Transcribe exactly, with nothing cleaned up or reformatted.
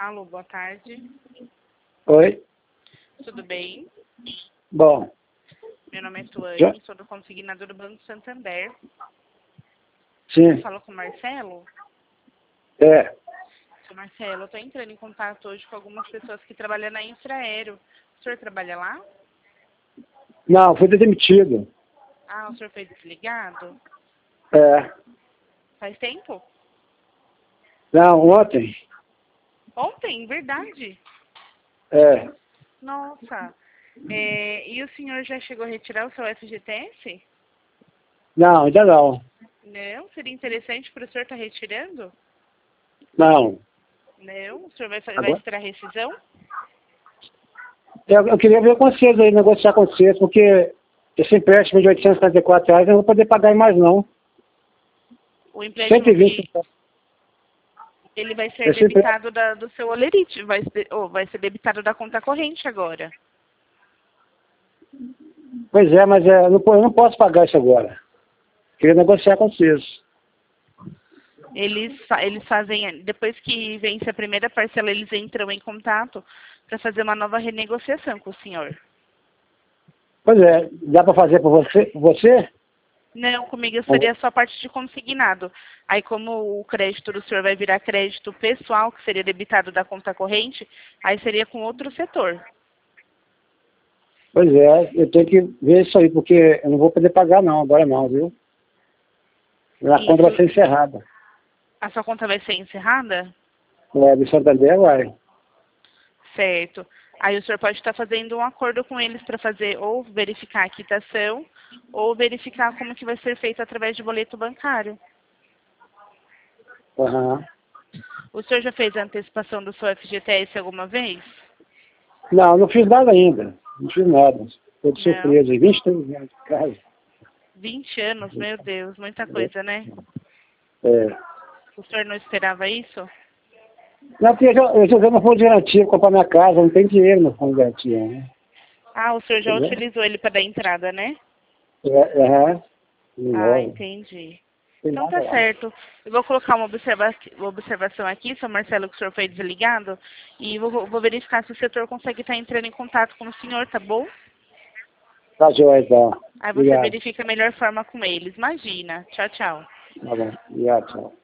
Alô, boa tarde. Oi? Tudo bem? Bom. Meu nome é Tuane, Já? sou do consignador do Banco Santander. Sim. Falo com o Marcelo? É. Seu Marcelo, eu estou entrando em contato hoje com algumas pessoas que trabalham na Infraero. O senhor trabalha lá? Não, fui demitido. Ah, o senhor foi desligado? É. Faz tempo? Não, ontem. Ontem, verdade. É. Nossa. É, e o senhor já chegou a retirar o seu F G T S? Não, ainda não. Não? Seria interessante para o senhor estar retirando? Não. Não? O senhor vai, fa- vai Agora? esperar rescisão? Eu, eu queria ver com vocês aí, negociar com vocês, porque esse empréstimo de oitocentos e setenta e quatro reais eu não vou poder pagar mais não. O cento e empréstimo vinte. que ele vai ser Esse empréstimo. debitado da, do seu olerite, vai, ser- ou vai ser debitado da conta corrente agora. Pois é, mas é, eu, não, po- eu não posso pagar isso agora. Queria negociar com vocês. Eles, fa- eles fazem, depois que vence a primeira parcela, eles entram em contato para fazer uma nova renegociação com o senhor. Pois é, dá para fazer por você? Por você? Não, comigo seria só a parte de consignado. Aí, como o crédito do senhor vai virar crédito pessoal, que seria debitado da conta corrente, aí seria com outro setor. Pois é, eu tenho que ver isso aí, porque eu não vou poder pagar não, agora não, viu? A conta vai Isso, ser encerrada. a sua conta vai ser encerrada? É, do Santander vai. Certo. Aí o senhor pode estar fazendo um acordo com eles para fazer ou verificar a quitação ou verificar como que vai ser feito através de boleto bancário. Aham. O senhor já fez a antecipação do seu F G T S alguma vez? Não, não fiz nada ainda. Não fiz nada. Estou de Não. surpresa. vinte e três anos de casa. vinte anos, meu Deus, muita coisa, né? É. O senhor não esperava isso? Não, porque eu, já- eu já usei meu fundo de garantia para comprar minha casa, não tem dinheiro no fundo de garantia, né? Ah, o senhor já Entendeu? utilizou ele para dar entrada, né? É, aham. Ah, Imóvel. entendi. Tem Então nada tá lá. certo. Eu vou colocar uma, observa uma observação aqui, seu Marcelo, que o senhor foi desligado, e vou, vou verificar se o setor consegue estar entrando em contato com o senhor, tá bom? Tá joia, então. Aí você Obrigado. verifica a melhor forma com eles. Imagina. Tchau, tchau. Tá bom. Obrigado, tchau.